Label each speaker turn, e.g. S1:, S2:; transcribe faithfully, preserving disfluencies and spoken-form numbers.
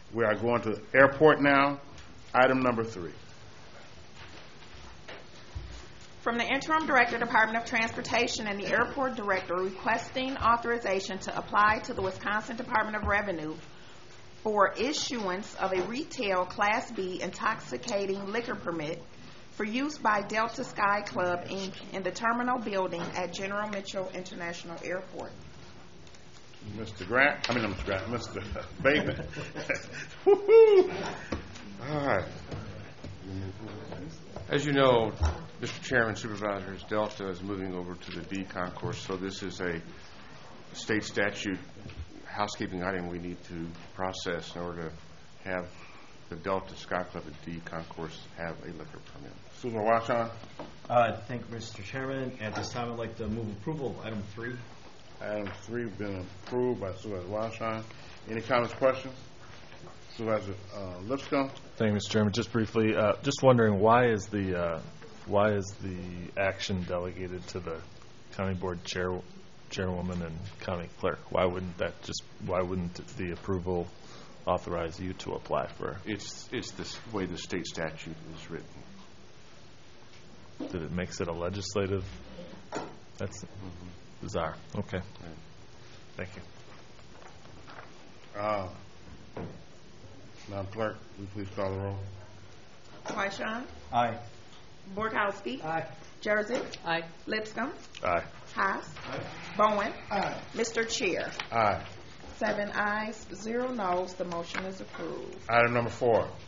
S1: We are going to airport now. Item number three.
S2: From the Interim Director, Department of Transportation, and the Airport Director requesting authorization to apply to the Wisconsin Department of Revenue for issuance of a retail Class B intoxicating liquor permit for use by Delta Sky Club, Incorporated in the terminal building at General Mitchell International Airport.
S1: Mister Grant, I mean, Mister Grant, Mister Bateman. Woo-hoo. All right.
S3: As you know, Mister Chairman, Supervisors, Delta is moving over to the D concourse, so this is a state statute housekeeping item we need to process in order to have the Delta Sky Club at D concourse have a liquor permit.
S1: Supervisor Washon.
S4: Uh, thank you, Mister Chairman. At this time, I'd like to move approval of item three.
S1: Item three been approved by Supervisor Washon. Any comments, questions? Supervisor uh, Lipscomb.
S5: Thank you, Mister Chairman. Just briefly, uh, just wondering why is the uh, why is the action delegated to the county board chair, chairwoman and county clerk? Why wouldn't that just why wouldn't the approval authorize you to apply for?
S3: It's it's the way the state statute is written.
S5: That it makes it a legislative. That's mm-hmm. bizarre. Okay.
S3: Right.
S5: Thank you.
S1: Uh, Madam Clerk, will you please call the roll?
S2: Wyshawn.
S4: Aye.
S2: Borkowski.
S4: Aye.
S2: Jersey.
S6: Aye.
S2: Lipscomb.
S5: Aye.
S2: Haas. Bowen. Mister Chair.
S1: Aye.
S2: Seven ayes, zero noes. The motion is approved.
S1: Item number four.